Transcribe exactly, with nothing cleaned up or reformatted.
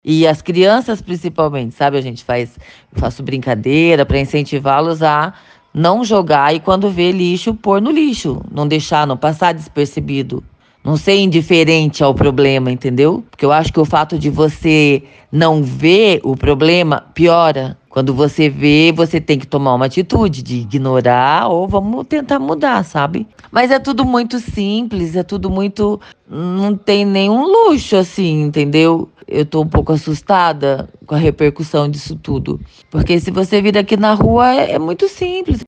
E as crianças principalmente, sabe, a gente faz eu faço brincadeira para incentivá-los a não jogar e quando vê lixo, pôr no lixo, não deixar, não passar despercebido, não ser indiferente ao problema, entendeu? Porque eu acho que o fato de você não ver o problema piora. Quando você vê, você tem que tomar uma atitude de ignorar ou vamos tentar mudar, sabe? Mas é tudo muito simples, é tudo muito. Não tem nenhum luxo assim, entendeu? Eu tô um pouco assustada com a repercussão disso tudo. Porque se você vir aqui na rua, é, é muito simples.